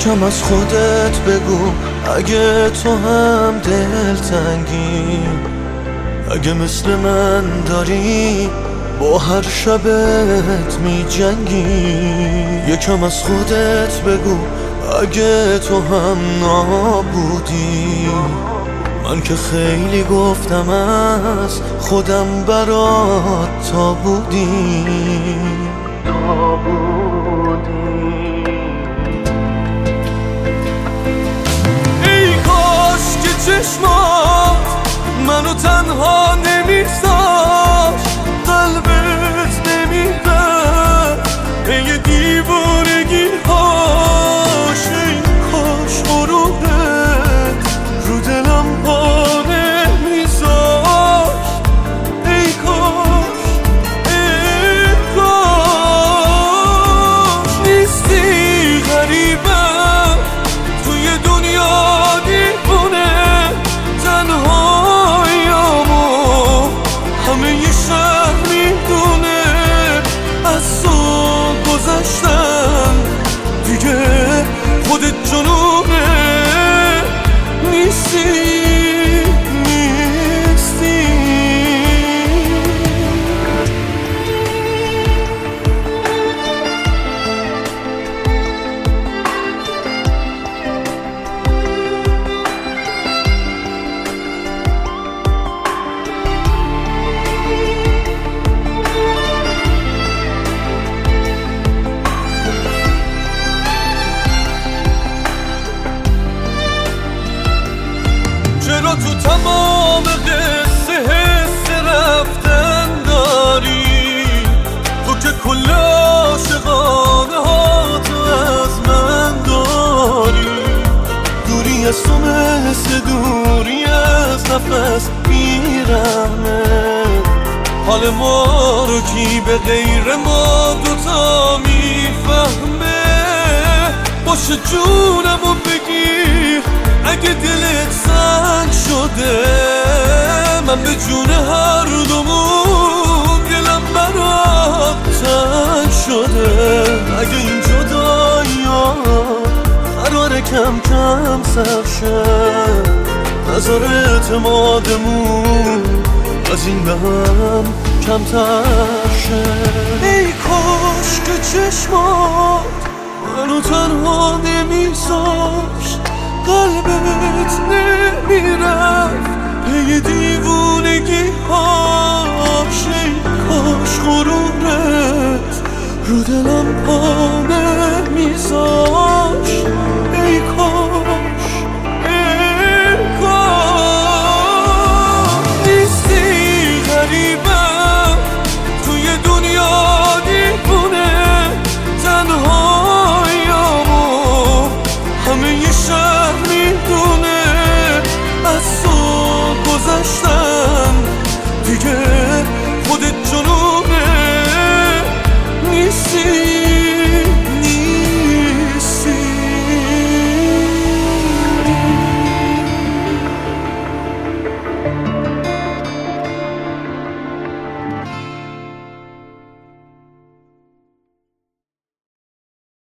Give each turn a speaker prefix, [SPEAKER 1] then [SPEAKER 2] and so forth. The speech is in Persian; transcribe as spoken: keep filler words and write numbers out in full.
[SPEAKER 1] یکم از خودت بگو اگه تو هم دلتنگی، اگه مثل من داری با هر شبت می جنگی. یکم از خودت بگو اگه تو هم نابودی، من که خیلی گفتم از خودم برات تا بودی تا بودی. ای کاش که چشمات منو تنها نمیذاشت، قلبت نمیرفت ای دیوانگی هاش. ای کاش غروبت رو دلم پا نمیذاشت. ای کاش ای کاش نیستی غریبم توی دنیا دیوونه، تنهاییامو همه ی شهر میدونه. از تو گذشتم دیگه خودت جنونه، نیستی نیستی. چرا تو تمام قصه حس رفتن داری؟ تو که کل عاشقانه ها تو از من داری. دوری از تو مثل دوری از نفس میرمه، حال ما رو کی به غیر ما دوتا میفهمه. باشه جونمو بگیر اگه دلت سنگ شده، من به جون هر دومون دلم برات تنگ شده. اگه این جدایی ها قراره کم کم سر شه، نظر اعتمادمون از این به هم کمتر شه. ای کاش که چشمات منو تنها نمیذاشت، قلبت نمیرفت پی دیوونگی هاش. ای کاش غروب